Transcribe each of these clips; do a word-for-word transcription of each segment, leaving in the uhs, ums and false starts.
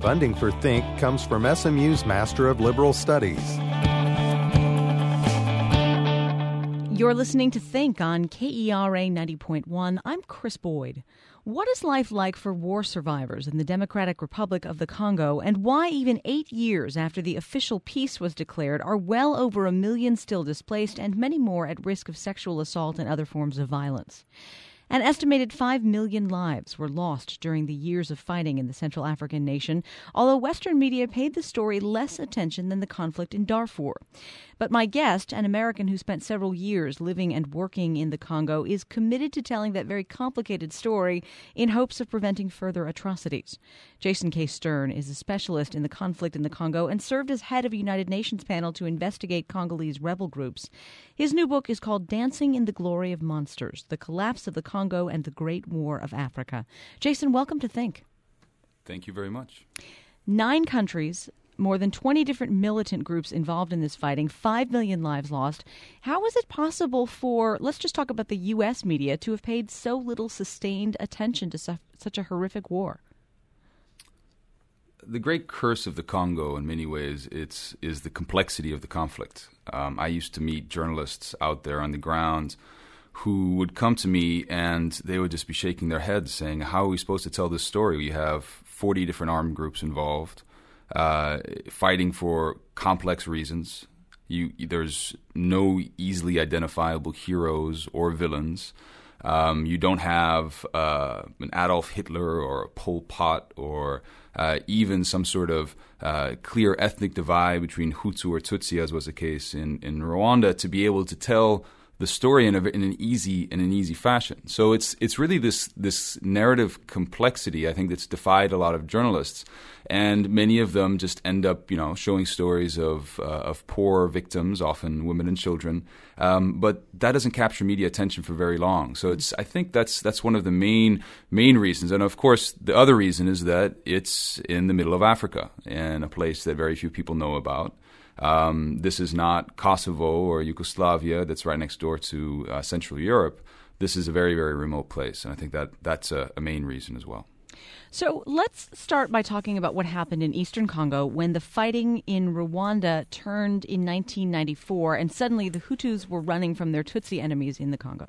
Funding for Think comes from S M U's Master of Liberal Studies. You're listening to Think on K E R A ninety point one. I'm Chris Boyd. What is life like for war survivors in the Democratic Republic of the Congo, and why even eight years after the official peace was declared are well over a million still displaced and many more at risk of sexual assault and other forms of violence? An estimated five million lives were lost during the years of fighting in the Central African nation, although Western media paid the story less attention than the conflict in Darfur. But my guest, an American who spent several years living and working in the Congo, is committed to telling that very complicated story in hopes of preventing further atrocities. Jason K. Stern is a specialist in the conflict in the Congo and served as head of a United Nations panel to investigate Congolese rebel groups. His new book is called Dancing in the Glory of Monsters: The Collapse of the Congo and the Great War of Africa. Jason, welcome to Think. Thank you very much. Nine countries, more than twenty different militant groups involved in this fighting, five million lives lost. How is it possible for, let's just talk about the U S media, to have paid so little sustained attention to su- such a horrific war? The great curse of the Congo, in many ways, it's is the complexity of the conflict. Um, I used to meet journalists out there on the ground who would come to me and they would just be shaking their heads saying, how are we supposed to tell this story? We have forty different armed groups involved, uh, fighting for complex reasons. You, there's no easily identifiable heroes or villains. Um, you don't have uh, an Adolf Hitler or a Pol Pot or uh, even some sort of uh, clear ethnic divide between Hutu or Tutsi, as was the case in, in Rwanda, to be able to tell the story in, a, in an easy in an easy fashion. So it's it's really this this narrative complexity, I think, that's defied a lot of journalists, and many of them just end up, you know, showing stories of uh, of poor victims, often women and children. Um, but that doesn't capture media attention for very long. So it's I think that's that's one of the main main reasons. And of course, the other reason is that it's in the middle of Africa, in a place that very few people know about. Um, this is not Kosovo or Yugoslavia that's right next door to uh, Central Europe. This is a very, very remote place, and I think that that's a, a main reason as well. So let's start by talking about what happened in eastern Congo when the fighting in Rwanda turned in nineteen ninety-four, and suddenly the Hutus were running from their Tutsi enemies in the Congo.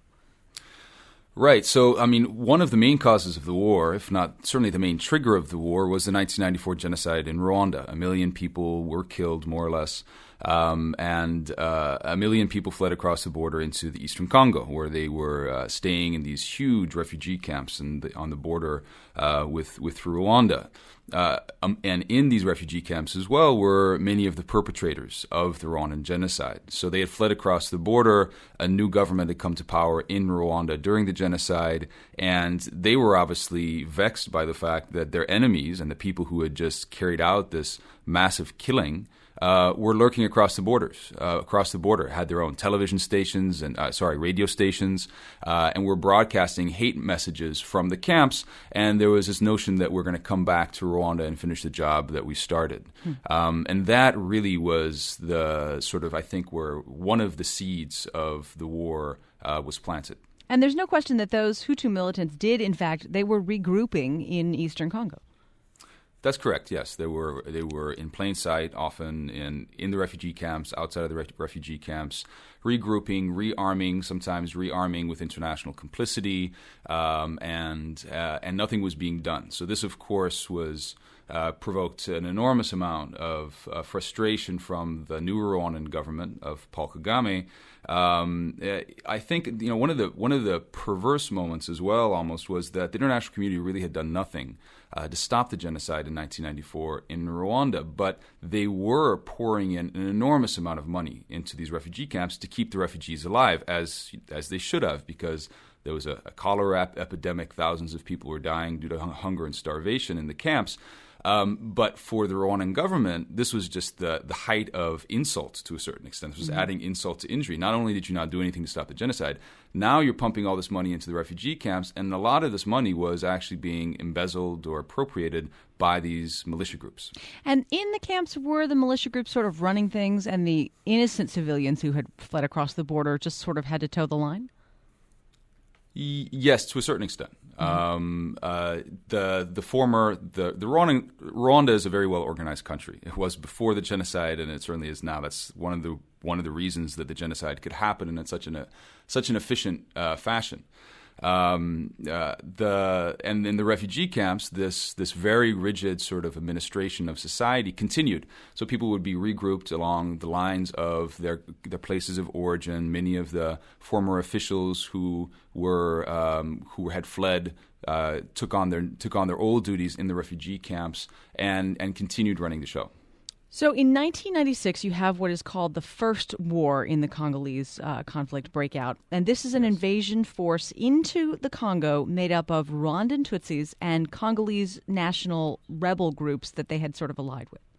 Right. So, I mean, one of the main causes of the war, if not certainly the main trigger of the war, was the nineteen ninety-four genocide in Rwanda. A million people were killed, more or less, um, and uh, a million people fled across the border into the eastern Congo, where they were uh, staying in these huge refugee camps in the, on the border uh, with, with Rwanda. Uh, um, and in these refugee camps as well were many of the perpetrators of the Rwandan genocide. So they had fled across the border. A new government had come to power in Rwanda during the genocide, and they were obviously vexed by the fact that their enemies and the people who had just carried out this massive killing Uh, were lurking across the borders, uh, across the border, had their own television stations and, uh, sorry, radio stations, uh, and were broadcasting hate messages from the camps. And there was this notion that we're going to come back to Rwanda and finish the job that we started. Hmm. Um, and that really was the sort of, I think, where one of the seeds of the war uh, was planted. And there's no question that those Hutu militants did, in fact, they were regrouping in eastern Congo. That's correct. Yes, they were. They were in plain sight, often in, in the refugee camps, outside of the re- refugee camps, regrouping, rearming, sometimes rearming with international complicity, um, and uh, and nothing was being done. So this, of course, was uh, provoked an enormous amount of uh, frustration from the new Rwandan government of Paul Kagame. Um, I think you know one of the one of the perverse moments as well, almost, was that the international community really had done nothing Uh, to stop the genocide in nineteen ninety-four in Rwanda, but they were pouring in an enormous amount of money into these refugee camps to keep the refugees alive, as as they should have, because there was a, a cholera ep- epidemic. Thousands of people were dying due to hung- hunger and starvation in the camps. Um, but for the Rwandan government, this was just the, the height of insult to a certain extent. This was mm-hmm. adding insult to injury. Not only did you not do anything to stop the genocide, now you're pumping all this money into the refugee camps, and a lot of this money was actually being embezzled or appropriated by these militia groups. And in the camps, were the militia groups sort of running things, and the innocent civilians who had fled across the border just sort of had to toe the line? Y- yes, to a certain extent. Mm-hmm. Um, uh, the the former the the Rwanda, Rwanda is a very well organized country. It was before the genocide, and it certainly is now. That's one of the one of the reasons that the genocide could happen in such an a, such an efficient uh, fashion. Um, uh, the and in the refugee camps, this this very rigid sort of administration of society continued. So people would be regrouped along the lines of their their places of origin. Many of the former officials who were um, who had fled uh, took on their took on their old duties in the refugee camps and and continued running the show. So in nineteen ninety-six, you have what is called the first war in the Congolese uh, conflict breakout. And this is an yes. invasion force into the Congo made up of Rwandan Tutsis and Congolese national rebel groups that they had sort of allied with.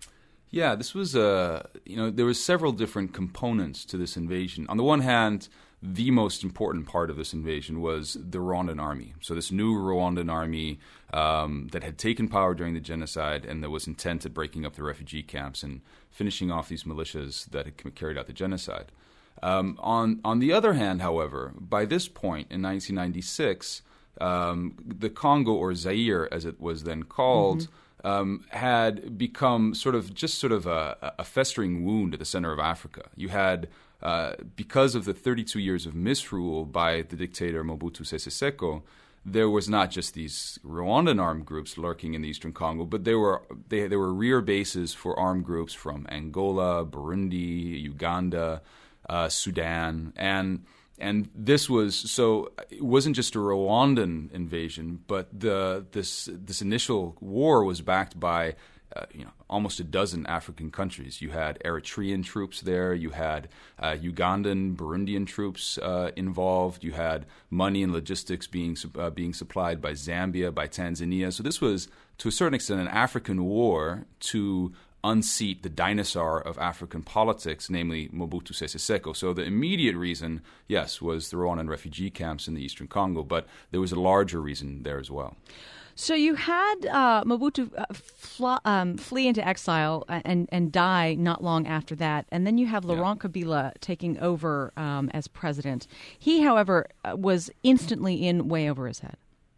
Yeah, this was, uh, you know, there were several different components to this invasion. On the one hand, the most important part of this invasion was the Rwandan army. So this new Rwandan army um, that had taken power during the genocide and that was intent at breaking up the refugee camps and finishing off these militias that had carried out the genocide. Um, on on the other hand, however, by this point in nineteen ninety-six, um, the Congo, or Zaire as it was then called, mm-hmm. Um, had become sort of just sort of a, a festering wound at the center of Africa. You had, uh, because of the thirty-two years of misrule by the dictator Mobutu Sese Seko, there was not just these Rwandan armed groups lurking in the eastern Congo, but there were they, there were rear bases for armed groups from Angola, Burundi, Uganda, uh, Sudan, and And this was so it wasn't just a Rwandan invasion, but the this this initial war was backed by uh, you know almost a dozen African countries. You had Eritrean troops there, you had uh, Ugandan, Burundian troops uh, involved. You had money and logistics being uh, being supplied by Zambia, by Tanzania. So this was to a certain extent an African war to unseat the dinosaur of African politics, namely Mobutu Sese Seko. So the immediate reason, yes, was the Rwandan refugee camps in the eastern Congo, but there was a larger reason there as well. So you had uh, Mobutu uh, fl- um, flee into exile and, and die not long after that, and then you have Laurent yeah. Kabila taking over um, as president. He, however, was instantly in way over his head.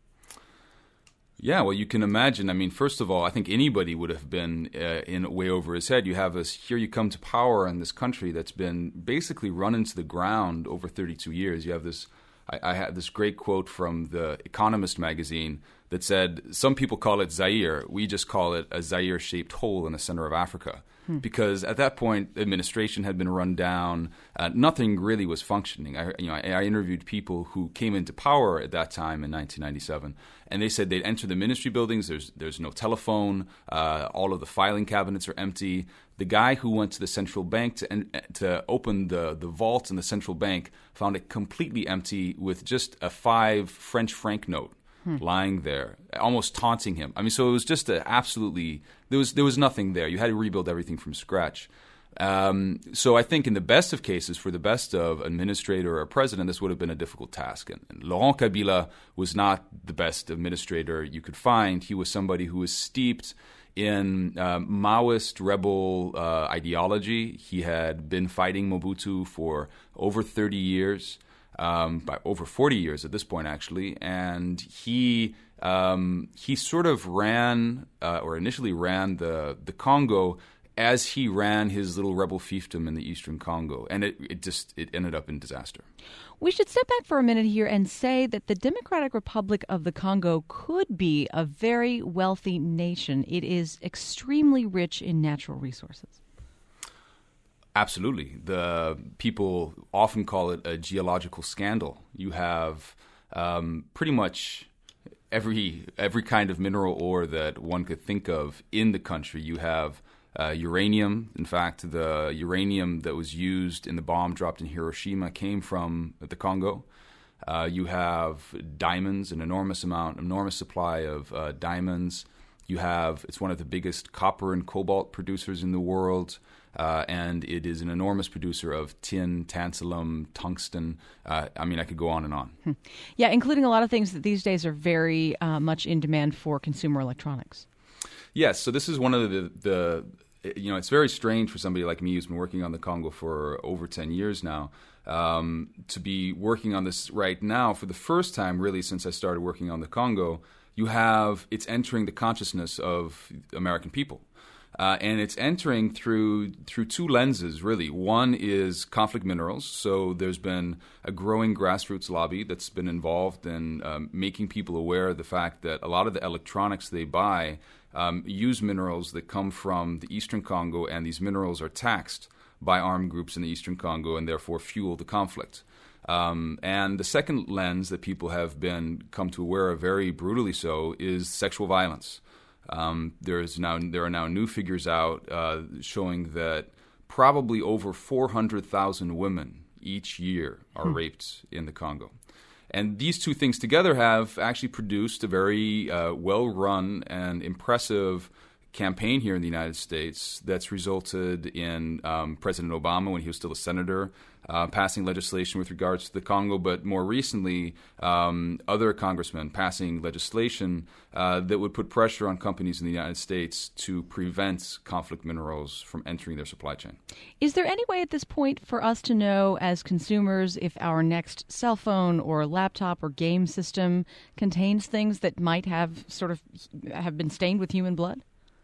Yeah, well, you can imagine. I mean, first of all, I think anybody would have been uh, in way over his head. You have this, here you come to power in this country that's been basically run into the ground over thirty-two years. You have this, I, I had this great quote from the Economist magazine that said, some people call it Zaire. We just call it a Zaire-shaped hole in the center of Africa. Hmm. Because at that point, administration had been run down. Uh, nothing really was functioning. I, you know, I, I interviewed people who came into power at that time in nineteen ninety-seven, and they said they'd enter the ministry buildings. There's there's no telephone. Uh, all of the filing cabinets are empty. The guy who went to the central bank to to open the, the vault in the central bank found it completely empty with just a five French franc note. Hmm. lying there, almost taunting him. I mean, so it was just a absolutely there was there was nothing there. You had to rebuild everything from scratch. Um, so I think in the best of cases, for the best of administrator or president, this would have been a difficult task. And, and Laurent Kabila was not the best administrator you could find. He was somebody who was steeped in uh, Maoist rebel uh, ideology. He had been fighting Mobutu for over thirty years. Um, by over forty years at this point, actually, and he um, he sort of ran, uh, or initially ran the the Congo as he ran his little rebel fiefdom in the eastern Congo, and it, it just it ended up in disaster. We should step back for a minute here and say that the Democratic Republic of the Congo could be a very wealthy nation. It is extremely rich in natural resources. Absolutely. The people often call it a geological scandal. You have um, pretty much every every kind of mineral ore that one could think of in the country. You have uh, uranium. In fact, the uranium that was used in the bomb dropped in Hiroshima came from the Congo. Uh, you have diamonds, an enormous amount, enormous supply of uh, diamonds. You have, it's one of the biggest copper and cobalt producers in the world. Uh, and it is an enormous producer of tin, tantalum, tungsten. Uh, I mean, I could go on and on. Hmm. Yeah, including a lot of things that these days are very uh, much in demand for consumer electronics. Yes, so this is one of the, the you know, it's very strange for somebody like me who's been working on the Congo for over ten years now, um, to be working on this right now for the first time, really, since I started working on the Congo. You have, it's entering the consciousness of American people. Uh, and it's entering through through two lenses, really. One is conflict minerals. So there's been a growing grassroots lobby that's been involved in um, making people aware of the fact that a lot of the electronics they buy um, use minerals that come from the Eastern Congo, and these minerals are taxed by armed groups in the Eastern Congo and therefore fuel the conflict. Um, and the second lens that people have been come to aware of, very brutally so, is sexual violence. Um, there is now there are now new figures out uh, showing that probably over four hundred thousand women each year are hmm. raped in the Congo. And these two things together have actually produced a very uh, well-run and impressive campaign here in the United States that's resulted in um, President Obama, when he was still a senator, uh, passing legislation with regards to the Congo, but more recently, um, other congressmen passing legislation uh, that would put pressure on companies in the United States to prevent conflict minerals from entering their supply chain. Is there any way at this point for us to know as consumers if our next cell phone or laptop or game system contains things that might have sort of have been stained with human blood?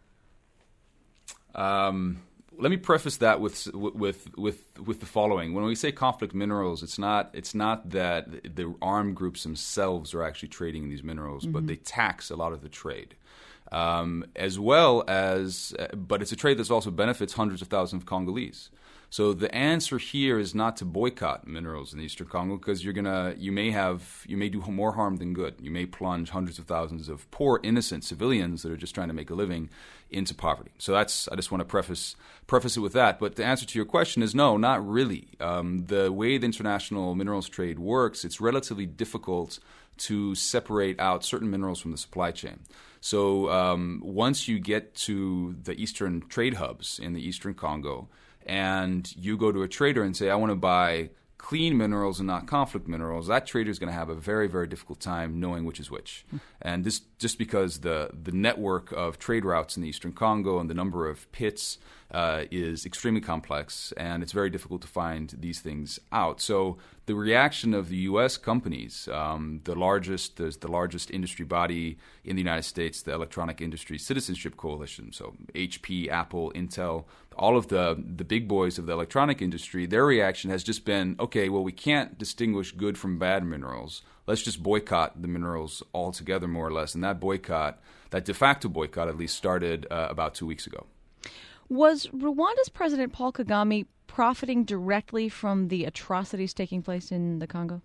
Um, let me preface that with with with with the following: when we say conflict minerals, it's not it's not that the armed groups themselves are actually trading in these minerals, mm-hmm. but they tax a lot of the trade, um, as well as. Uh, but it's a trade that also benefits hundreds of thousands of Congolese. So the answer here is not to boycott minerals in the Eastern Congo, because you're gonna you may have you may do more harm than good. You may plunge hundreds of thousands of poor innocent civilians that are just trying to make a living into poverty. So that's I just want to preface preface it with that. But the answer to your question is no, not really. Um, the way the international minerals trade works, it's relatively difficult to separate out certain minerals from the supply chain. So um, once you get to the eastern trade hubs in the Eastern Congo, and you go to a trader and say, I want to buy clean minerals and not conflict minerals, that trader is going to have a very, very difficult time knowing which is which. Mm. And this just because the, the network of trade routes in the Eastern Congo and the number of pits uh, is extremely complex, and it's very difficult to find these things out. So the reaction of the U S companies, um, the largest the, the largest industry body in the United States, the Electronic Industry Citizenship Coalition, so H P, Apple, Intel, all of the, the big boys of the electronic industry, their reaction has just been, okay, well, we can't distinguish good from bad minerals. Let's just boycott the minerals altogether, more or less. And that boycott, that de facto boycott at least, started uh, about two weeks ago. Was Rwanda's President Paul Kagame profiting directly from the atrocities taking place in the Congo?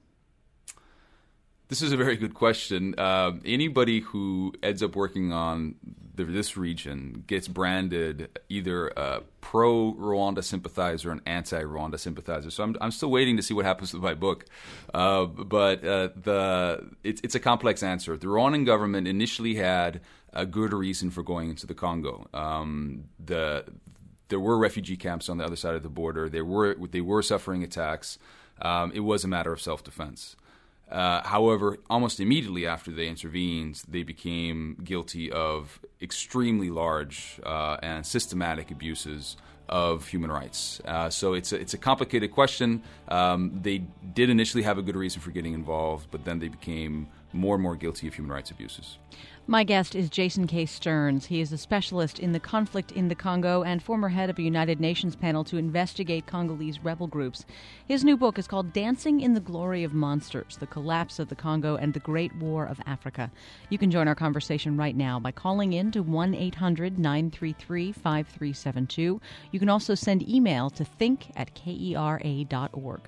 This is a very good question. Uh, anybody who ends up working on the, this region gets branded either a pro-Rwanda sympathizer or an anti-Rwanda sympathizer. So I'm, I'm still waiting to see what happens with my book. Uh, but uh, the it's, it's a complex answer. The Rwandan government initially had a good reason for going into the Congo. Um, the there were refugee camps on the other side of the border. They were they were suffering attacks. Um, it was a matter of self-defense. Uh, however, almost immediately after they intervened, they became guilty of extremely large uh, and systematic abuses of human rights. Uh, so it's a, it's a complicated question. Um, they did initially have a good reason for getting involved, but then they became more and more guilty of human rights abuses. My guest is Jason K. Stearns. He is a specialist in the conflict in the Congo and former head of a United Nations panel to investigate Congolese rebel groups. His new book is called Dancing in the Glory of Monsters, The Collapse of the Congo and the Great War of Africa. You can join our conversation right now by calling in to one eight hundred nine three three five three seven two. You can also send email to think at kera dot org.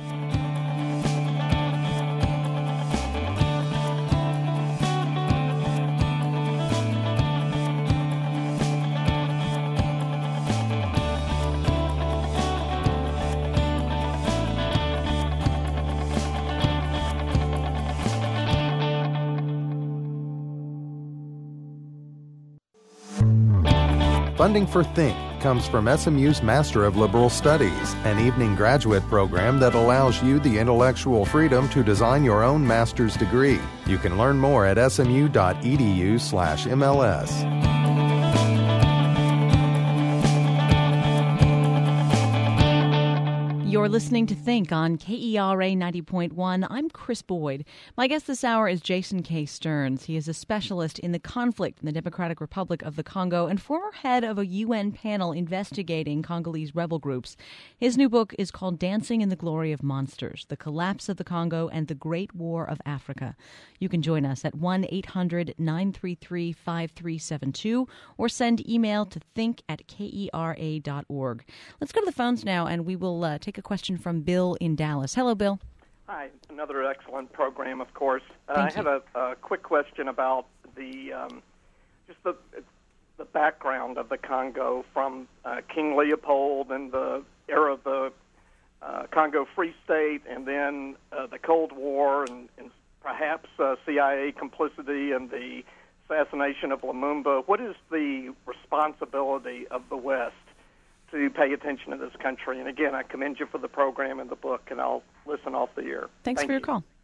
Funding for Think comes from S M U's Master of Liberal Studies, an evening graduate program that allows you the intellectual freedom to design your own master's degree. You can learn more at smu.edu slash MLS. You're listening to Think on K E R A ninety point one. I'm Chris Boyd. My guest this hour is Jason K. Stearns. He is a specialist in the conflict in the Democratic Republic of the Congo and former head of a U N panel investigating Congolese rebel groups. His new book is called Dancing in the Glory of Monsters, The Collapse of the Congo and the Great War of Africa. You can join us at one eight hundred nine three three five three seven two or send email to think at K E R A dot org. Let's go to the phones now, and we will uh, take a question from Bill in Dallas. Hello, Bill. Hi. Another excellent program, of course. Uh, Thank I have a, a quick question about the um, just the the background of the Congo from uh, King Leopold and the era of the uh, Congo Free State, and then uh, the Cold War, and, and perhaps uh, C I A complicity and the assassination of Lumumba. What is the responsibility of the West to pay attention to this country? And again, I commend you for the program and the book, and I'll listen off the air. Thanks Thank for your you. call.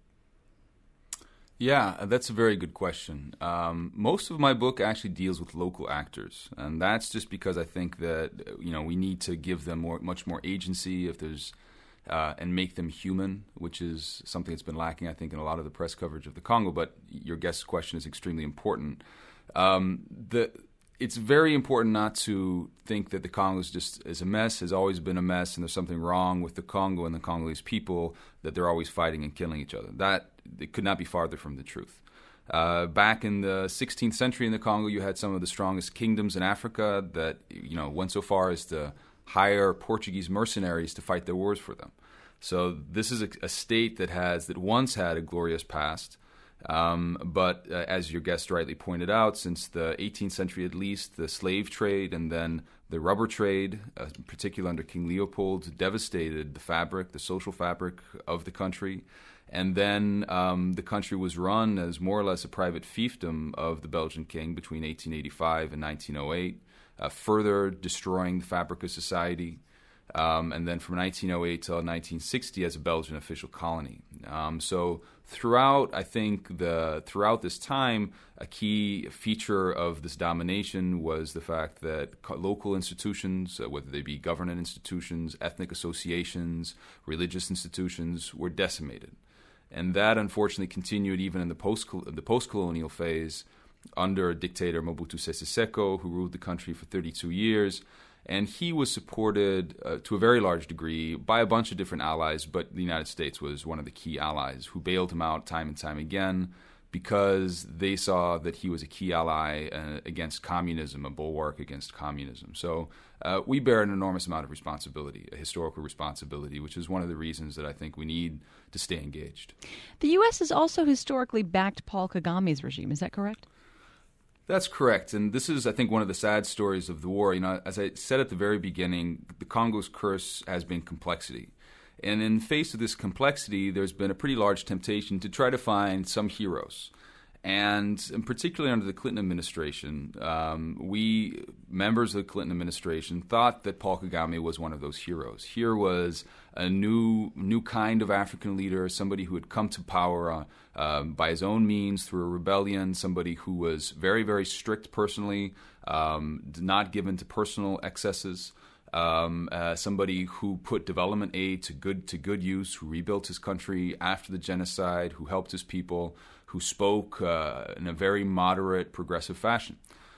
Yeah, that's a very good question. Um, most of my book actually deals with local actors, and that's just because I think that you know we need to give them more, much more agency if there's, uh, and make them human, which is something that's been lacking, I think, in a lot of the press coverage of the Congo. But your guest's question is extremely important. Um, the It's very important not to think that the Congo is just is a mess, has always been a mess, and there's something wrong with the Congo and the Congolese people, that they're always fighting and killing each other. That it could not be farther from the truth. Uh, back in the sixteenth century in the Congo, you had some of the strongest kingdoms in Africa that you know went so far as to hire Portuguese mercenaries to fight their wars for them. So this is a, a state that has that once had a glorious past. Um, but uh, as your guest rightly pointed out, since the eighteenth century at least, the slave trade and then the rubber trade, uh, in particular under King Leopold, devastated the fabric, the social fabric of the country. And then um, the country was run as more or less a private fiefdom of the Belgian king between eighteen eighty-five and nineteen oh eight, uh, further destroying the fabric of society. Um, and then from nineteen oh eight till nineteen sixty as a Belgian official colony. Um, so throughout, I think the throughout this time, a key feature of this domination was the fact that co- local institutions, uh, whether they be government institutions, ethnic associations, religious institutions, were decimated, and that unfortunately continued even in the post the post-colonial phase under dictator Mobutu Sese Seko, who ruled the country for thirty-two years. And he was supported uh, to a very large degree by a bunch of different allies, but the United States was one of the key allies who bailed him out time and time again because they saw that he was a key ally uh, against communism, a bulwark against communism. So uh, we bear an enormous amount of responsibility, a historical responsibility, which is one of the reasons that I think we need to stay engaged. The U S has also historically backed Paul Kagame's regime. Is that correct? That's correct, and this is, I think, one of the sad stories of the war. You know, as I said at the very beginning, the Congo's curse has been complexity. And in the face of this complexity, there's been a pretty large temptation to try to find some heroes. And, and particularly under the Clinton administration, um, we, members of the Clinton administration, thought that Paul Kagame was one of those heroes. Here was a new new kind of African leader, somebody who had come to power uh, uh, by his own means through a rebellion, somebody who was very, very strict personally, um, not given to personal excesses, um, uh, somebody who put development aid to good to good use, who rebuilt his country after the genocide, who helped his people, who spoke uh, in a very moderate, progressive fashion.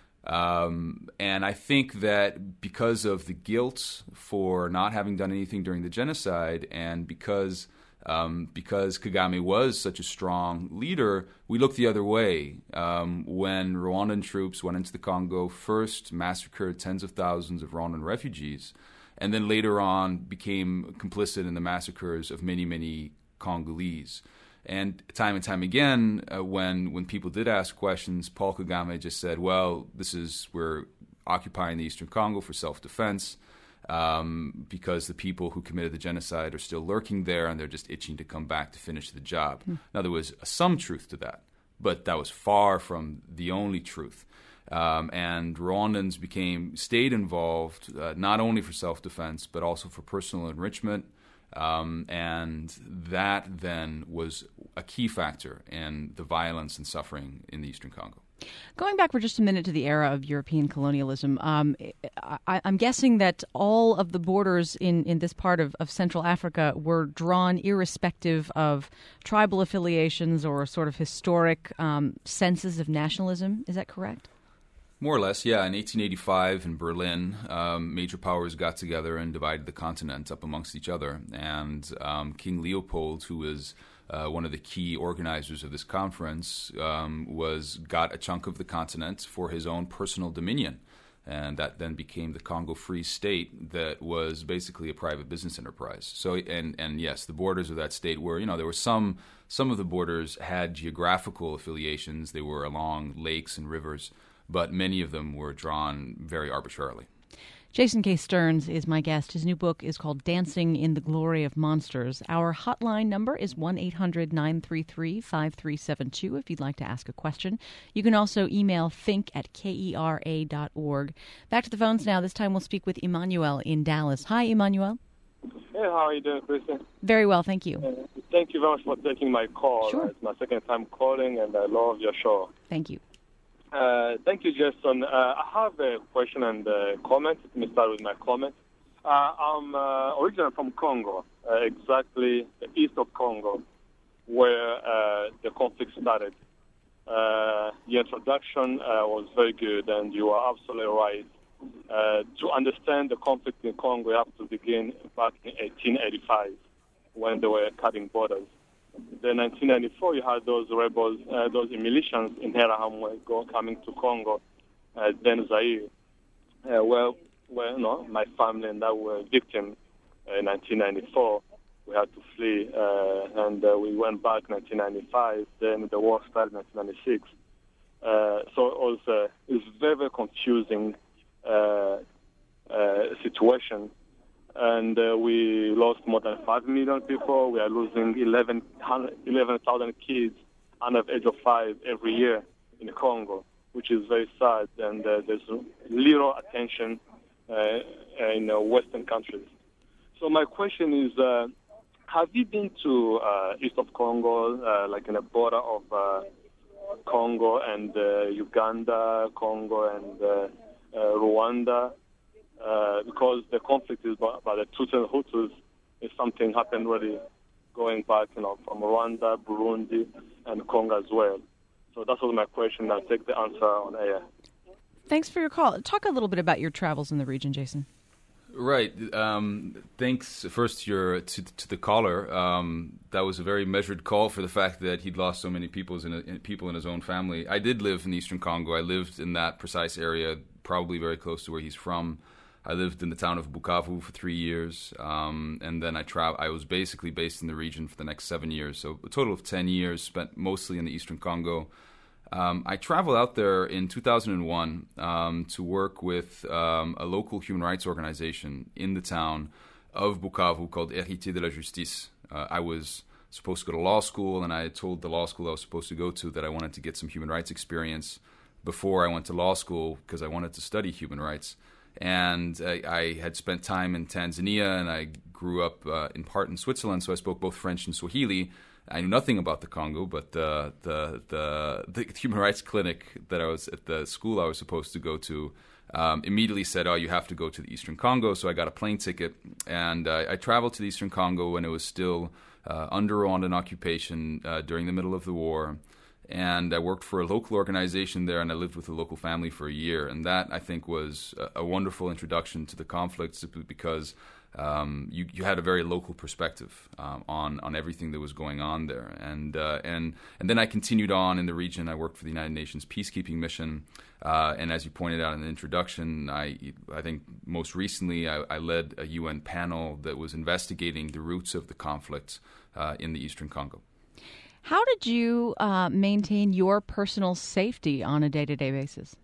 Um, and I think that because of the guilt for not having done anything during the genocide, and because um, because Kagame was such a strong leader, we looked the other way um, when Rwandan troops went into the Congo, first massacred tens of thousands of Rwandan refugees, and then later on became complicit in the massacres of many, many Congolese. And time and time again, uh, when when people did ask questions, Paul Kagame just said, well, this is, we're occupying the Eastern Congo for self-defense um, because the people who committed the genocide are still lurking there and they're just itching to come back to finish the job. Mm. Now, there was some truth to that, but that was far from the only truth. Um, and Rwandans became, stayed involved uh, not only for self-defense, but also for personal enrichment. Um, and that then was a key factor in the violence and suffering in the Eastern Congo. Going back for just a minute to the era of European colonialism, um, I, I'm guessing that all of the borders in, in this part of, of Central Africa were drawn irrespective of tribal affiliations or sort of historic um, senses of nationalism. Is that correct? More or less, yeah. In eighteen eighty-five in Berlin, um, major powers got together and divided the continent up amongst each other. And um, King Leopold, who was uh, one of the key organizers of this conference, um, was got a chunk of the continent for his own personal dominion. And that then became the Congo Free State that was basically a private business enterprise. So, and, and yes, the borders of that state were, you know, there were some, some of the borders had geographical affiliations. They were along lakes and rivers, but many of them were drawn very arbitrarily. Jason K. Stearns is my guest. His new book is called Dancing in the Glory of Monsters. Our hotline number is one eight hundred nine three three five three seven two if you'd like to ask a question. You can also email think at kera dot org. Back to the phones now. This time we'll speak with Emmanuel in Dallas. Hi, Emmanuel. Hey, how are you doing, Kristen? Very well, thank you. Uh, thank you very much for taking my call. Sure. Uh, it's my second time calling, and I love your show. Thank you. Uh, thank you, Jason. Uh, I have a question and a comment. Let me start with my comment. Uh, I'm uh, originally from Congo, uh, exactly the east of Congo, where uh, the conflict started. Uh, the introduction uh, was very good, and you are absolutely right. Uh, to understand the conflict in Congo, you have to begin back in eighteen eighty-five, when they were cutting borders. Then nineteen ninety-four, you had those rebels, uh, those militians in Interahamwe go coming to Congo, uh, then Zaire, uh, where, where you know, my family and I were victims uh, in nineteen ninety-four. We had to flee, uh, and uh, we went back in nineteen ninety-five. Then the war started in nineteen ninety-six. Uh, so it was uh, it's very, very confusing uh, uh, situation. And uh, we lost more than five million people. We are losing eleven thousand kids under the age of five every year in Congo, which is very sad. And uh, there's little attention uh, in uh, Western countries. So my question is, uh, have you been to uh, east of Congo, uh, like in the border of uh, Congo and uh, Uganda, Congo and uh, uh, Rwanda? Uh, because the conflict is by, by the Tutsi and Hutus, is something happened already going back, you know, from Rwanda, Burundi, and Congo as well. So that was my question. I'll take the answer on air. Thanks for your call. Talk a little bit about your travels in the region, Jason. Right. Um, thanks first to, your, to, to the caller. Um, that was a very measured call for the fact that he'd lost so many people's in a, in, people in his own family. I did live in eastern Congo. I lived in that precise area, probably very close to where he's from. I lived in the town of Bukavu for three years, um, and then I tra- I was basically based in the region for the next seven years. So a total of ten years spent mostly in the eastern Congo. Um, I traveled out there in two thousand one um, to work with um, a local human rights organization in the town of Bukavu called Héritiers de la Justice. Uh, I was supposed to go to law school, and I had told the law school I was supposed to go to that I wanted to get some human rights experience before I went to law school because I wanted to study human rights. And I, I had spent time in Tanzania, and I grew up uh, in part in Switzerland, so I spoke both French and Swahili. I knew nothing about the Congo, but uh, the, the the human rights clinic that I was at the school I was supposed to go to um, immediately said, "Oh, you have to go to the Eastern Congo." So I got a plane ticket, and uh, I traveled to the Eastern Congo when it was still uh, under Rwandan occupation uh, during the middle of the war. And I worked for a local organization there, and I lived with a local family for a year. And that, I think, was a, a wonderful introduction to the conflict simply because um, you, you had a very local perspective um, on, on everything that was going on there. And, uh, and, and then I continued on in the region. I worked for the United Nations Peacekeeping Mission. Uh, and as you pointed out in the introduction, I, I think most recently I, I led a U N panel that was investigating the roots of the conflict uh, in the Eastern Congo. How did you uh, maintain your personal safety on a day-to-day basis?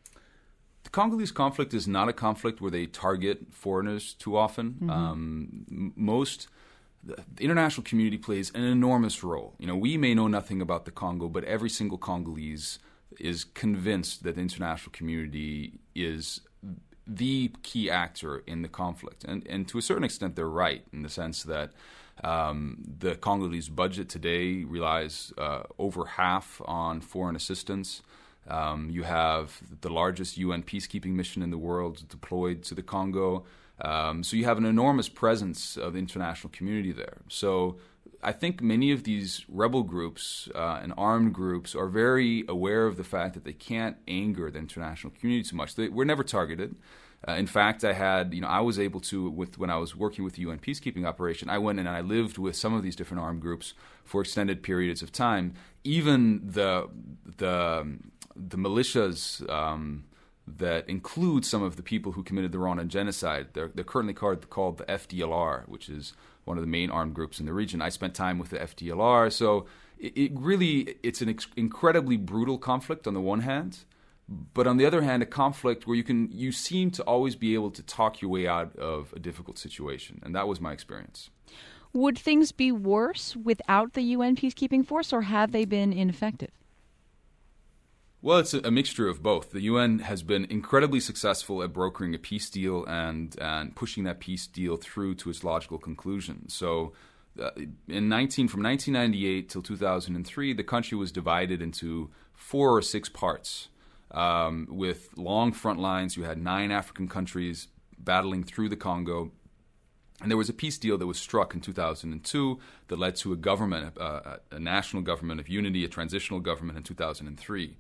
The Congolese conflict is not a conflict where they target foreigners too often. Mm-hmm. Um, m- most the, the international community plays an enormous role. You know, we may know nothing about the Congo, but every single Congolese is convinced that the international community is the key actor in the conflict. And, and to a certain extent, they're right in the sense that Um, the Congolese budget today relies uh, over half on foreign assistance. Um, you have the largest U N peacekeeping mission in the world deployed to the Congo. Um, so you have an enormous presence of the international community there. So I think many of these rebel groups uh, and armed groups are very aware of the fact that they can't anger the international community too much. They were never targeted. Uh, in fact, I had, you know, I was able to, with when I was working with the U N peacekeeping operation, I went and I lived with some of these different armed groups for extended periods of time. Even the the the militias um, that include some of the people who committed the Rwandan genocide, they're, they're currently called, called the F D L R, which is one of the main armed groups in the region. I spent time with the F D L R, so it, it really it's an ex- incredibly brutal conflict on the one hand. But on the other hand, a conflict where you can you seem to always be able to talk your way out of a difficult situation. And that was my experience. Would things be worse without the U N peacekeeping force, or have they been ineffective? Well, it's a, a mixture of both. The U N has been incredibly successful at brokering a peace deal and, and pushing that peace deal through to its logical conclusion. So uh, in nineteen from nineteen ninety-eight till two thousand three, the country was divided into four or six parts. Um, with long front lines, you had nine African countries battling through the Congo. And there was a peace deal that was struck in two thousand two that led to a government, uh, a national government of unity, a transitional government in two thousand three.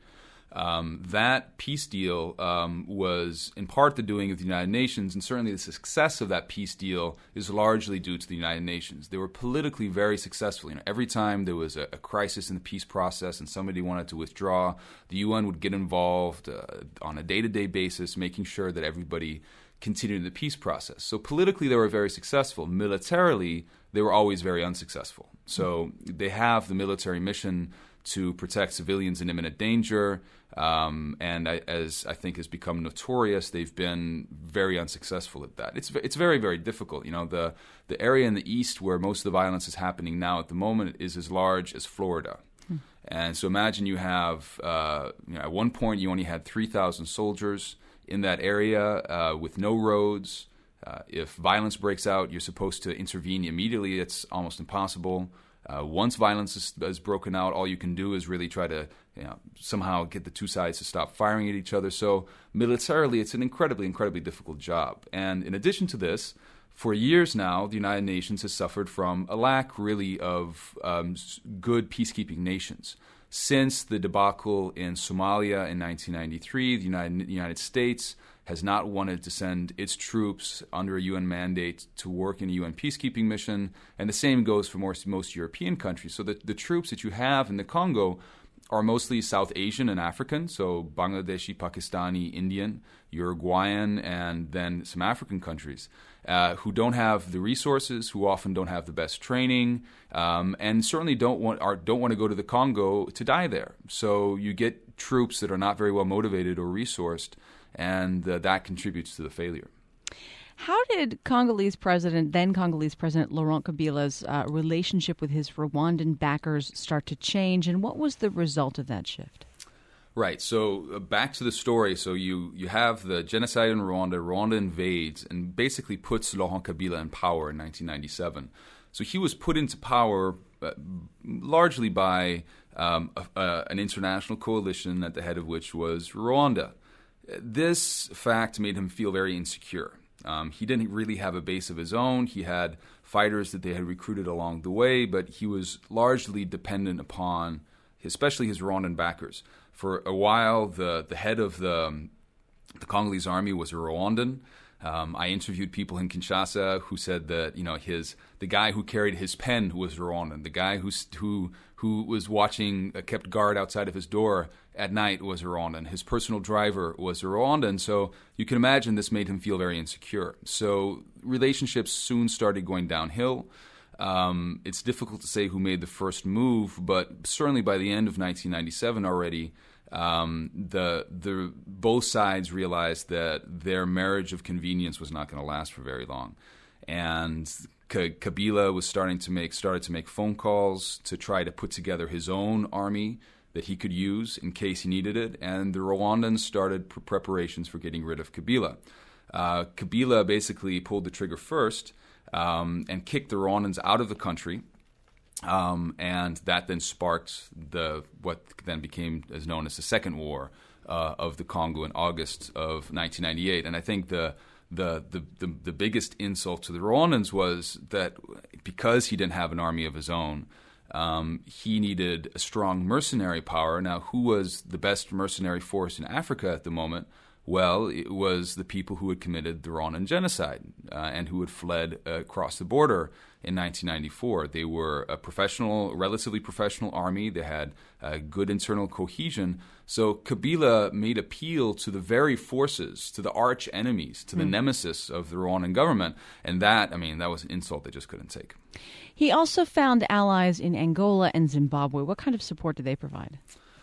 Um, that peace deal um, was in part the doing of the United Nations, and certainly the success of that peace deal is largely due to the United Nations. They were politically very successful. You know, every time there was a, a crisis in the peace process and somebody wanted to withdraw, the U N would get involved uh, on a day-to-day basis, making sure that everybody continued the peace process. So politically, they were very successful. Militarily, they were always very unsuccessful. So they have the military mission to protect civilians in imminent danger. Um, and I, as I think has become notorious, they've been very unsuccessful at that. It's it's very, very difficult. You know, the the area in the east where most of the violence is happening now at the moment is as large as Florida. Hmm. And so imagine you have, uh, you know, at one point you only had three thousand soldiers in that area uh, with no roads. Uh, if violence breaks out, you're supposed to intervene immediately. It's almost impossible. Uh, once violence is, is broken out, all you can do is really try to you know, somehow get the two sides to stop firing at each other. So militarily, it's an incredibly, incredibly difficult job. And in addition to this, for years now, the United Nations has suffered from a lack, really, of um, good peacekeeping nations. Since the debacle in Somalia in nineteen ninety-three, the United, the United States has not wanted to send its troops under a U N mandate to work in a U N peacekeeping mission, and the same goes for most, most European countries. So the, the troops that you have in the Congo are mostly South Asian and African, so Bangladeshi, Pakistani, Indian, Uruguayan, and then some African countries uh, who don't have the resources, who often don't have the best training, um, and certainly don't want are, don't want to go to the Congo to die there. So you get troops that are not very well motivated or resourced, and uh, that contributes to the failure. How did Congolese President, then Congolese President Laurent Kabila's uh, relationship with his Rwandan backers start to change, and what was the result of that shift? Right. So uh, back to the story. So you, you have the genocide in Rwanda. Rwanda invades and basically puts Laurent Kabila in power in nineteen ninety-seven. So he was put into power uh, largely by um, a, a, an international coalition at the head of which was Rwanda. This fact made him feel very insecure. Um, he didn't really have a base of his own. He had fighters that they had recruited along the way, but he was largely dependent upon, especially his Rwandan backers. For a while, the, the head of the, the Congolese army was a Rwandan. Um, I interviewed people in Kinshasa who said that you know his the guy who carried his pen was Rwandan. The guy who who who was watching uh, kept guard outside of his door at night was a Rwandan. His personal driver was a Rwandan. So you can imagine this made him feel very insecure. So relationships soon started going downhill. Um, it's difficult to say who made the first move, but certainly by the end of nineteen ninety-seven already. Um, the the both sides realized that their marriage of convenience was not going to last for very long, and K- Kabila was starting to make started to make phone calls to try to put together his own army that he could use in case he needed it, and the Rwandans started pr- preparations for getting rid of Kabila. Uh, Kabila basically pulled the trigger first um, and kicked the Rwandans out of the country. Um, and that then sparked the what then became as known as the Second War uh, of the Congo in August of nineteen ninety-eight. And I think the the, the the the biggest insult to the Rwandans was that because he didn't have an army of his own, um, he needed a strong mercenary power. Now, who was the best mercenary force in Africa at the moment? Well, it was the people who had committed the Rwandan genocide uh, and who had fled uh, across the border in nineteen ninety-four. They were a professional, relatively professional army. They had uh, good internal cohesion. So Kabila made appeal to the very forces, to the arch enemies, to the mm. nemesis of the Rwandan government. And that, I mean, that was an insult they just couldn't take. He also found allies in Angola and Zimbabwe. What kind of support did they provide?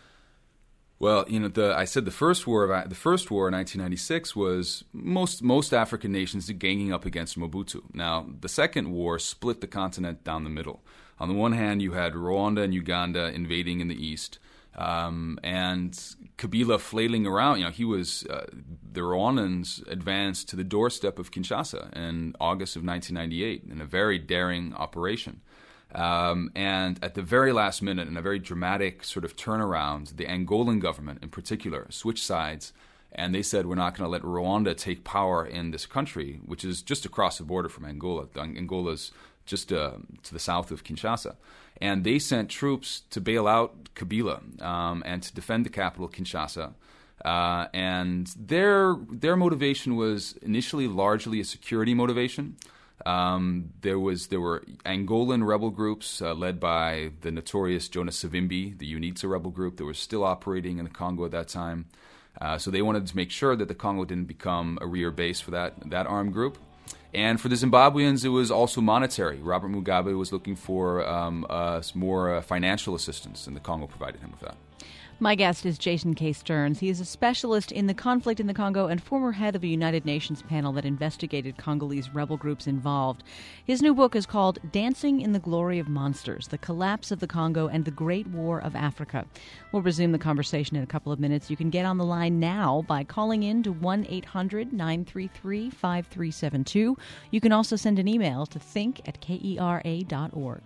Well, you know, the, I said the first war of the first war in nineteen ninety-six was most most African nations ganging up against Mobutu. Now, the second war split the continent down the middle. On the one hand, you had Rwanda and Uganda invading in the east, um, and Kabila flailing around. You know, he was uh, the Rwandans advanced to the doorstep of Kinshasa in August of nineteen ninety-eight in a very daring operation. Um, and at the very last minute, in a very dramatic sort of turnaround, the Angolan government in particular switched sides, and they said, we're not going to let Rwanda take power in this country, which is just across the border from Angola. Angola's just uh, to the south of Kinshasa. And they sent troops to bail out Kabila um, and to defend the capital, Kinshasa. Uh, and their their motivation was initially largely a security motivation. Um, there was there were Angolan rebel groups uh, led by the notorious Jonas Savimbi, the UNITA rebel group that was still operating in the Congo at that time. Uh, so they wanted to make sure that the Congo didn't become a rear base for that that armed group. And for the Zimbabweans, it was also monetary. Robert Mugabe was looking for um, uh, more uh, financial assistance, and the Congo provided him with that. My guest is Jason K. Stearns. He is a specialist in the conflict in the Congo and former head of a United Nations panel that investigated Congolese rebel groups involved. His new book is called Dancing in the Glory of Monsters, The Collapse of the Congo and the Great War of Africa. We'll resume the conversation in a couple of minutes. You can get on the line now by calling in to one eight hundred nine three three five three seven two. You can also send an email to think at kera dot org.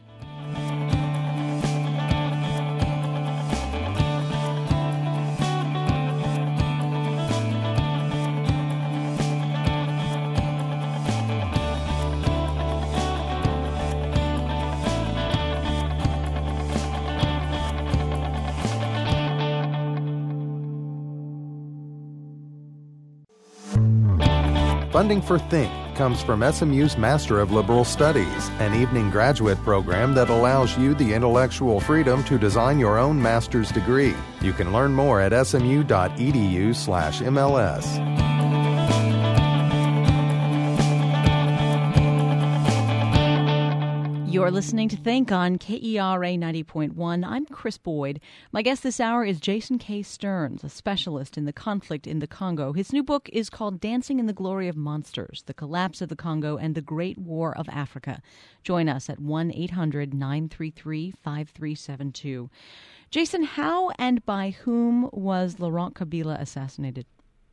Funding for Think comes from S M U's Master of Liberal Studies, an evening graduate program that allows you the intellectual freedom to design your own master's degree. You can learn more at smu.edu slash MLS. You're listening to Think on K E R A ninety point one. I'm Chris Boyd. My guest this hour is Jason K. Stearns, a specialist in the conflict in the Congo. His new book is called Dancing in the Glory of Monsters, The Collapse of the Congo and the Great War of Africa. Join us at one eight hundred nine three three five three seven two. Jason, how and by whom was Laurent Kabila assassinated?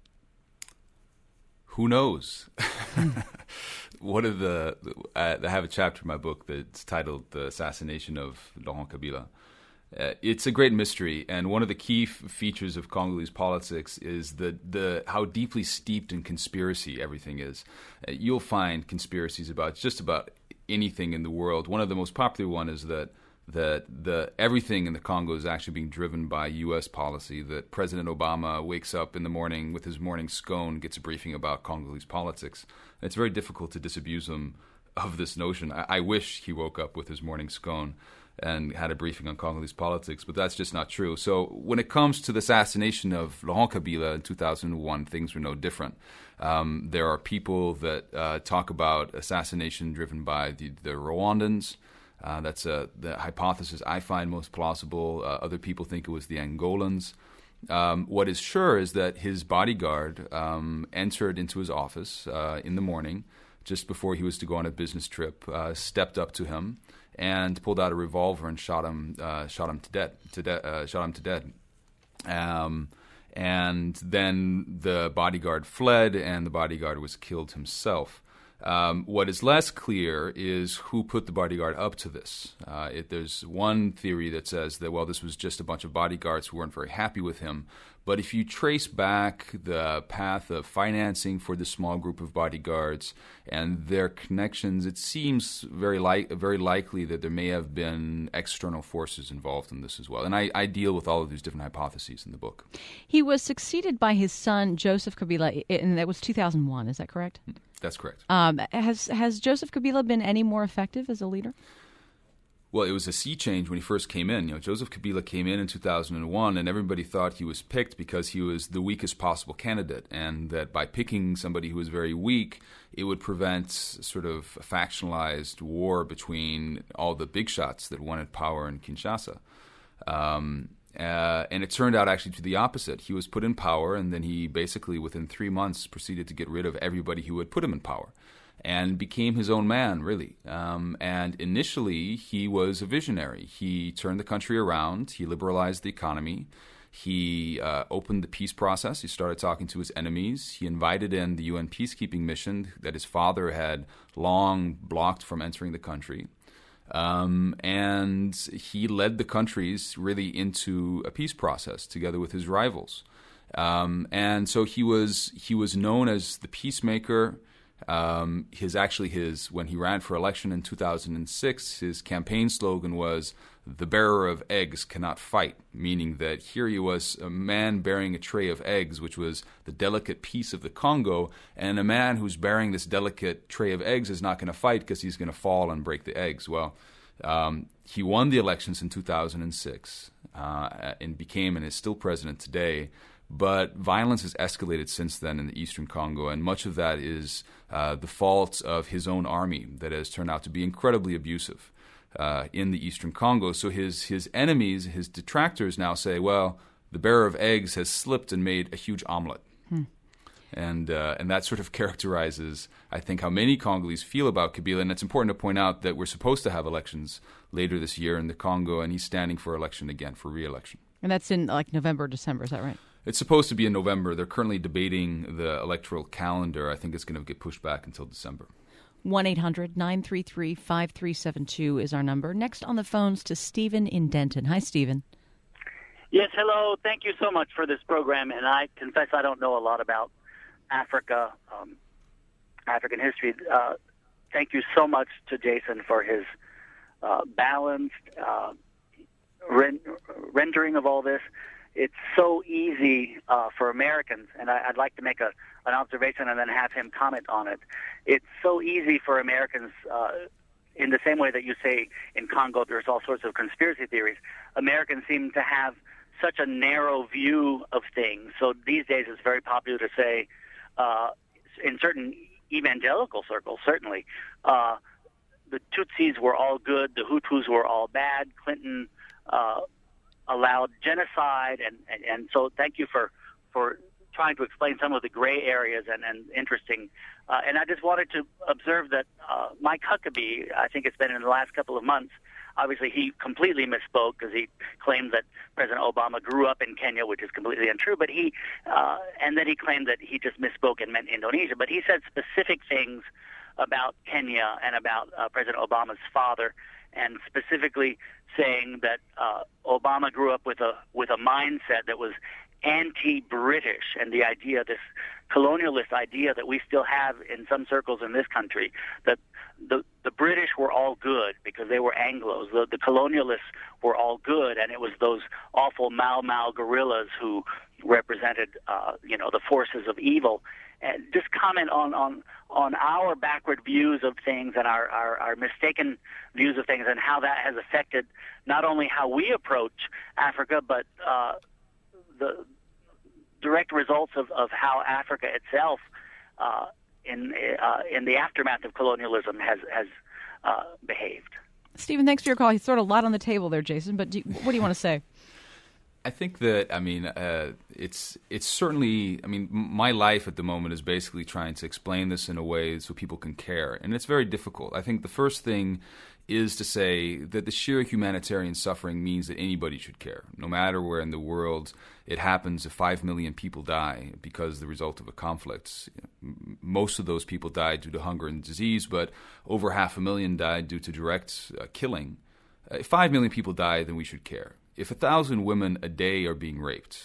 Who knows? One of the, uh, I have a chapter in my book that's titled The Assassination of Laurent Kabila. Uh, it's a great mystery, and one of the key f- features of Congolese politics is the, the how deeply steeped in conspiracy everything is. Uh, you'll find conspiracies about just about anything in the world. One of the most popular one is that that the everything in the Congo is actually being driven by U S policy, that President Obama wakes up in the morning with his morning scone, gets a briefing about Congolese politics. And it's very difficult to disabuse him of this notion. I, I wish he woke up with his morning scone and had a briefing on Congolese politics, but that's just not true. So when it comes to the assassination of Laurent Kabila in two thousand one, things were no different. Um, there are people that uh, talk about assassination driven by the, the Rwandans. Uh, that's uh, the hypothesis I find most plausible. Uh, other people think it was the Angolans. Um, what is sure is that his bodyguard um, entered into his office uh, in the morning, just before he was to go on a business trip, uh, stepped up to him and pulled out a revolver and shot him, uh, shot him to death. To de- uh, shot him to death. Um, and then the bodyguard fled, and the bodyguard was killed himself. Um, what is less clear is who put the bodyguard up to this. Uh, it, there's one theory that says that, well, this was just a bunch of bodyguards who weren't very happy with him. But if you trace back the path of financing for this small group of bodyguards and their connections, it seems very li- very likely that there may have been external forces involved in this as well. And I, I deal with all of these different hypotheses in the book. He was succeeded by his son, Joseph Kabila, and that was two thousand one. Is that correct? That's correct. Um, has has Joseph Kabila been any more effective as a leader? Well, it was a sea change when he first came in. You know, Joseph Kabila came in in two thousand one, and everybody thought he was picked because he was the weakest possible candidate, and that by picking somebody who was very weak, it would prevent sort of a factionalized war between all the big shots that wanted power in Kinshasa. Um, uh, and it turned out actually to the opposite. He was put in power, and then he basically, within three months, proceeded to get rid of everybody who had put him in power, and became his own man, really. Um, and initially, he was a visionary. He turned the country around. He liberalized the economy. He uh, opened the peace process. He started talking to his enemies. He invited in the U N peacekeeping mission that his father had long blocked from entering the country. Um, and he led the countries really into a peace process together with his rivals. Um, and so he was he was known as the peacemaker. Um, his actually his when he ran for election in two thousand six, his campaign slogan was "The bearer of eggs cannot fight," meaning that here he was, a man bearing a tray of eggs, which was the delicate piece of the Congo, and a man who's bearing this delicate tray of eggs is not going to fight because he's going to fall and break the eggs. Well, um, he won the elections in two thousand six uh, and became and is still president today. But violence has escalated since then in the eastern Congo, and much of that is uh, the fault of his own army that has turned out to be incredibly abusive uh, in the eastern Congo. So his his enemies, his detractors now say, well, the bearer of eggs has slipped and made a huge omelet. Hmm. And uh, and that sort of characterizes, I think, how many Congolese feel about Kabila. And it's important to point out that we're supposed to have elections later this year in the Congo, and he's standing for election again, for re-election. And that's in like November, December, is that right? It's supposed to be in November. They're currently debating the electoral calendar. I think it's going to get pushed back until December. one eight hundred nine three three five three seven two is our number. Next on the phones to Stephen in Denton. Hi, Stephen. Yes, hello. Thank you so much for this program. And I confess I don't know a lot about Africa, um, African history. Uh, thank you so much to Jason for his uh, balanced uh, ren- rendering of all this. It's so easy uh, for Americans, and I, I'd like to make a, an observation and then have him comment on it. It's so easy for Americans, uh, in the same way that you say in Congo there's all sorts of conspiracy theories. Americans seem to have such a narrow view of things. So these days it's very popular to say, uh, in certain evangelical circles, certainly, uh, the Tutsis were all good, the Hutus were all bad, Clinton uh, allowed genocide, and, and, and so thank you for, for trying to explain some of the gray areas and, and interesting. Uh, and I just wanted to observe that uh, Mike Huckabee, I think it's been in the last couple of months, obviously he completely misspoke because he claimed that President Obama grew up in Kenya, which is completely untrue, but he, uh, and then he claimed that he just misspoke and meant Indonesia, but he said specific things about Kenya and about uh, President Obama's father, and specifically saying that uh, Obama grew up with a with a mindset that was anti-British, and the idea, this colonialist idea that we still have in some circles in this country, that the the British were all good because they were Anglos. The, the colonialists were all good, and it was those awful Mau Mau guerrillas who represented, uh, you know, the forces of evil. And just comment on, on, on our backward views of things and our, our, our mistaken views of things, and how that has affected not only how we approach Africa, but uh, the direct results of, of how Africa itself, uh, in uh, in the aftermath of colonialism, has has uh, behaved. Stephen, thanks for your call. You threw a lot on the table there, Jason. But do you, what do you want to say? I think that, I mean, uh, it's it's certainly, I mean, my life at the moment is basically trying to explain this in a way so people can care. And it's very difficult. I think the first thing is to say that the sheer humanitarian suffering means that anybody should care. No matter where in the world it happens, if five million people die because the result of a conflict, most of those people died due to hunger and disease, but over half a million died due to direct uh, killing. Uh, if five million people die, then we should care. If a thousand women a day are being raped,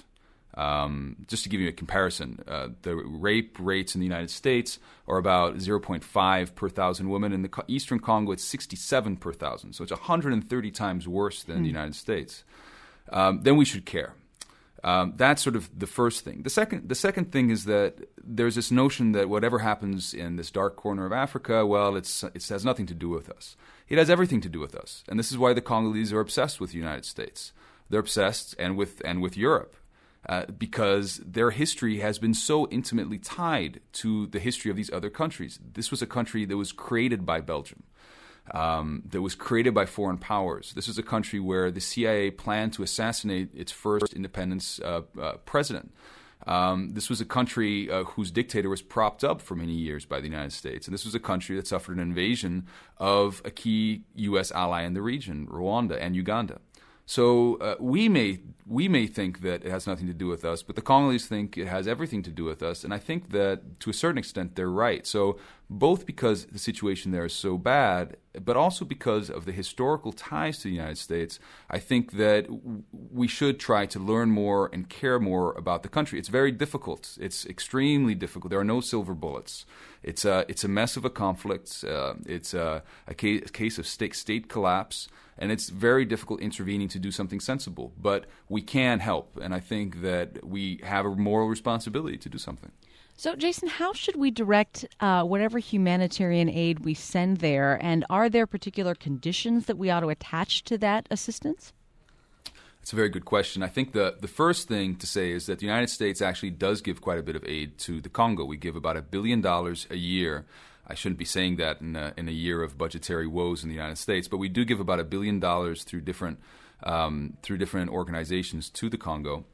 um, just to give you a comparison, uh, the rape rates in the United States are about zero point five per thousand women. In the Co- Eastern Congo, it's sixty-seven per thousand. So it's one hundred thirty times worse than mm. the United States. Um, then we should care. Um, that's sort of the first thing. The second, the second thing is that there's this notion that whatever happens in this dark corner of Africa, well, it's, it has nothing to do with us. It has everything to do with us, and this is why the Congolese are obsessed with the United States. They're obsessed, and with and with Europe, uh, because their history has been so intimately tied to the history of these other countries. This was a country that was created by Belgium. Um, that was created by foreign powers. This is a country where the C I A planned to assassinate its first independence uh, uh, president. Um, this was a country uh, whose dictator was propped up for many years by the United States. And this was a country that suffered an invasion of a key U S ally in the region, Rwanda and Uganda. So uh, we may we may think that it has nothing to do with us, but the Congolese think it has everything to do with us, and I think that to a certain extent they're right. So both because the situation there is so bad, but also because of the historical ties to the United States, I think that w- we should try to learn more and care more about the country. It's very difficult. It's extremely difficult. There are no silver bullets. It's a, it's a mess of a conflict. Uh, it's a, a, case, a case of state, state collapse. And it's very difficult intervening to do something sensible. But we can help, and I think that we have a moral responsibility to do something. So, Jason, how should we direct uh, whatever humanitarian aid we send there, and are there particular conditions that we ought to attach to that assistance? That's a very good question. I think the, the first thing to say is that the United States actually does give quite a bit of aid to the Congo. We give about a billion dollars a year. I shouldn't be saying that in a, in a year of budgetary woes in the United States, but we do give about a billion dollars through different um, through different organizations to the Congo.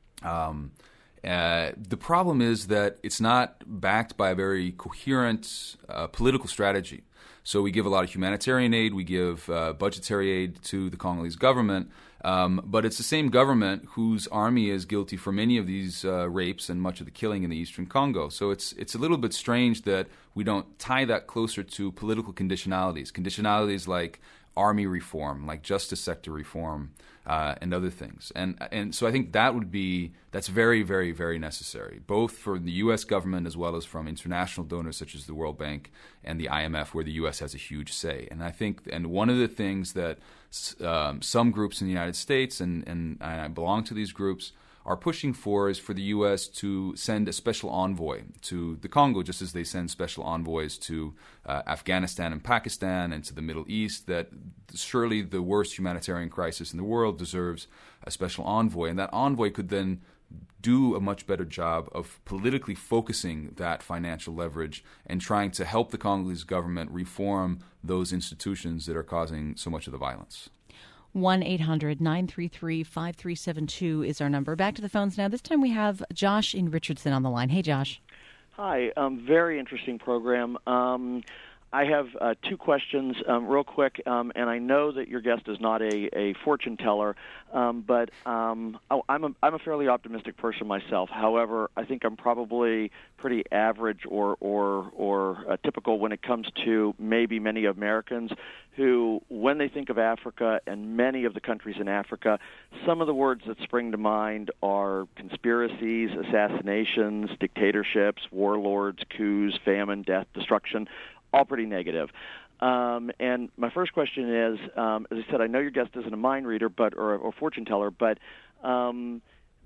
Um, uh, the problem is that it's not backed by a very coherent uh, political strategy. So we give a lot of humanitarian aid, we give uh, budgetary aid to the Congolese government, um, but it's the same government whose army is guilty for many of these uh, rapes and much of the killing in the Eastern Congo. So it's it's a little bit strange that we don't tie that closer to political conditionalities, conditionalities like army reform, like justice sector reform, uh, and other things. And and so I think that would be, that's very, very, very necessary, both for the U S government as well as from international donors such as the World Bank and the I M F, where the U S has a huge say. And I think, and one of the things that um, some groups in the United States, and, and I belong to these groups, are pushing for is for the U S to send a special envoy to the Congo, just as they send special envoys to uh, Afghanistan and Pakistan and to the Middle East, that surely the worst humanitarian crisis in the world deserves a special envoy. And that envoy could then do a much better job of politically focusing that financial leverage and trying to help the Congolese government reform those institutions that are causing so much of the violence. one eight hundred nine three three five three seven two is our number. Back to the phones now. This time we have Josh in Richardson on the line. Hey, Josh. Hi. Um, very interesting program. Um, I have uh, two questions um, real quick, um, and I know that your guest is not a, a fortune teller, um, but um, oh, I'm, a, I'm a fairly optimistic person myself. However, I think I'm probably pretty average or, or, or uh, typical when it comes to maybe many Americans who, when they think of Africa and many of the countries in Africa, some of the words that spring to mind are conspiracies, assassinations, dictatorships, warlords, coups, famine, death, destruction, all pretty negative. Um, and my first question is, um, as I said, I know your guest isn't a mind reader, but or, or fortune teller, but um,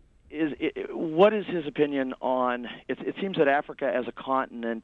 is it, what is his opinion on? It, it seems that Africa as a continent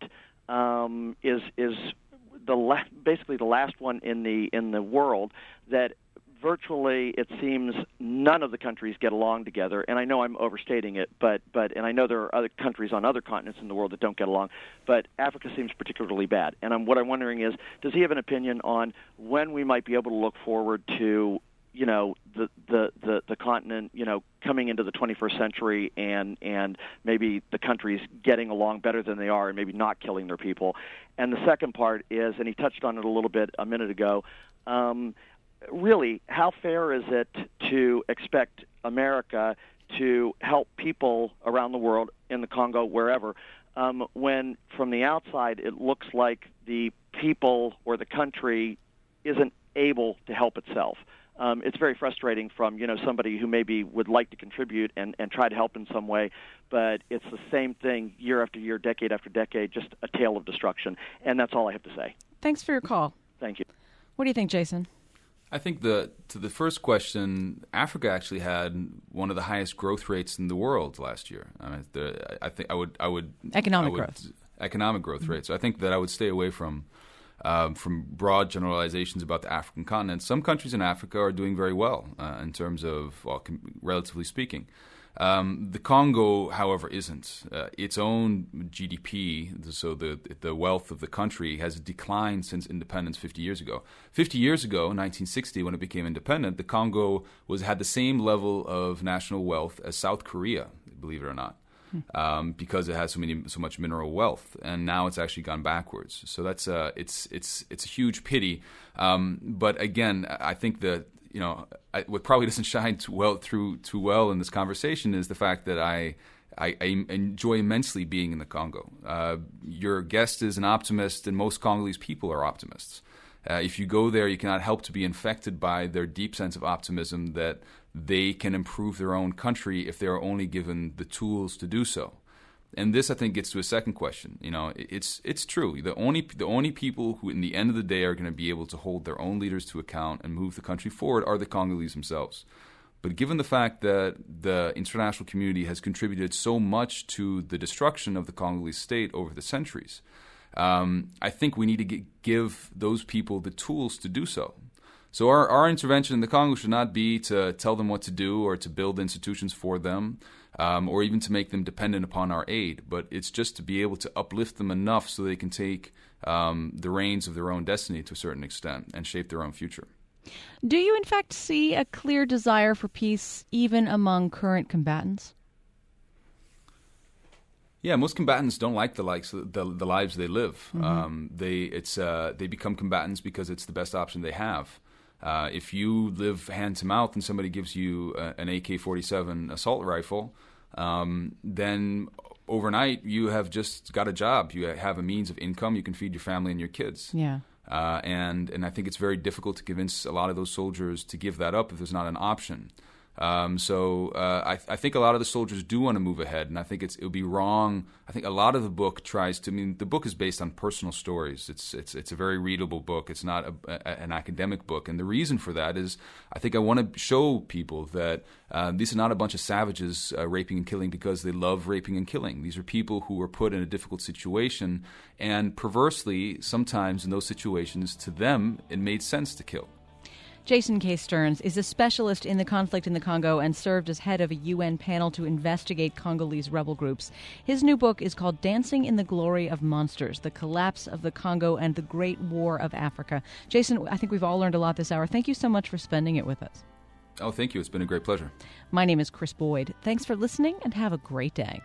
um, is is the la- basically the last one in the in the world that virtually, it seems, none of the countries get along together. And I know I'm overstating it, but but and I know there are other countries on other continents in the world that don't get along, but Africa seems particularly bad. And I'm, what I'm wondering is, does he have an opinion on when we might be able to look forward to, you know, the the the, the continent, you know, coming into the twenty-first century and and maybe the countries getting along better than they are and maybe not killing their people? And the second part is, and he touched on it a little bit a minute ago, um, really, how fair is it to expect America to help people around the world, in the Congo, wherever, um, when from the outside it looks like the people or the country isn't able to help itself. Um, it's very frustrating from, you know, somebody who maybe would like to contribute and, and try to help in some way, but it's the same thing year after year, decade after decade, just a tale of destruction. And that's all I have to say. Thanks for your call. Thank you. What do you think, Jason? I think the to the first question, Africa actually had one of the highest growth rates in the world last year. I mean, the, I think I would I would economic I would, growth, economic growth mm-hmm. rate. So I think that I would stay away from um, from broad generalizations about the African continent. Some countries in Africa are doing very well uh, in terms of, well, com- relatively speaking. Um, the Congo, however, isn't. Uh, its own G D P, so the the wealth of the country, has declined since independence fifty years ago. fifty years ago, in nineteen sixty, when it became independent, the Congo was had the same level of national wealth as South Korea, believe it or not, hmm. um, because it has so many so much mineral wealth, and now it's actually gone backwards. So that's uh, it's it's it's a huge pity. Um, but again, I think that. You know, I, what probably doesn't shine too well through too well in this conversation is the fact that I I, I enjoy immensely being in the Congo. Uh, your guest is an optimist, and most Congolese people are optimists. Uh, if you go there, you cannot help to be infected by their deep sense of optimism that they can improve their own country if they are only given the tools to do so. And this, I think, gets to a second question. You know, it's it's true. The only the only people who, in the end of the day, are going to be able to hold their own leaders to account and move the country forward are the Congolese themselves. But given the fact that the international community has contributed so much to the destruction of the Congolese state over the centuries, um, I think we need to get, give those people the tools to do so. So our, our intervention in the Congo should not be to tell them what to do or to build institutions for them. Um, or even to make them dependent upon our aid, but it's just to be able to uplift them enough so they can take um, the reins of their own destiny to a certain extent and shape their own future. Do you, in fact, see a clear desire for peace even among current combatants? Yeah, most combatants don't like the likes the, the lives they live. Mm-hmm. Um, they it's uh, they become combatants because it's the best option they have. Uh, if you live hand to mouth and somebody gives you a, an A K forty-seven assault rifle, um, then overnight you have just got a job. You have a means of income. You can feed your family and your kids. Yeah. Uh, and and I think it's very difficult to convince a lot of those soldiers to give that up if there's not an option. Um, so uh, I, I think a lot of the soldiers do want to move ahead, and I think it's, it would be wrong. I think a lot of the book tries to. I mean, the book is based on personal stories. It's it's it's a very readable book. It's not a, a, an academic book, and the reason for that is I think I want to show people that uh, these are not a bunch of savages uh, raping and killing because they love raping and killing. These are people who were put in a difficult situation, and perversely, sometimes in those situations, to them, it made sense to kill. Jason K. Stearns is a specialist in the conflict in the Congo and served as head of a U N panel to investigate Congolese rebel groups. His new book is called Dancing in the Glory of Monsters, The Collapse of the Congo and the Great War of Africa. Jason, I think we've all learned a lot this hour. Thank you so much for spending it with us. Oh, thank you. It's been a great pleasure. My name is Chris Boyd. Thanks for listening and have a great day.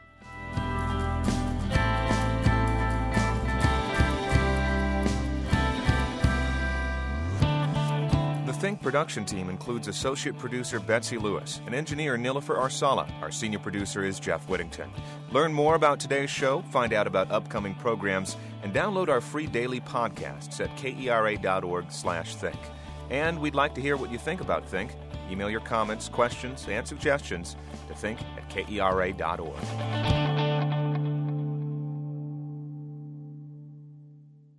The Think production team includes associate producer Betsy Lewis and engineer Nilofer Arsala. Our senior producer is Jeff Whittington. Learn more about today's show, find out about upcoming programs, and download our free daily podcasts at kera.org slash think. And we'd like to hear what you think about Think. Email your comments, questions, and suggestions to think at kera dot org.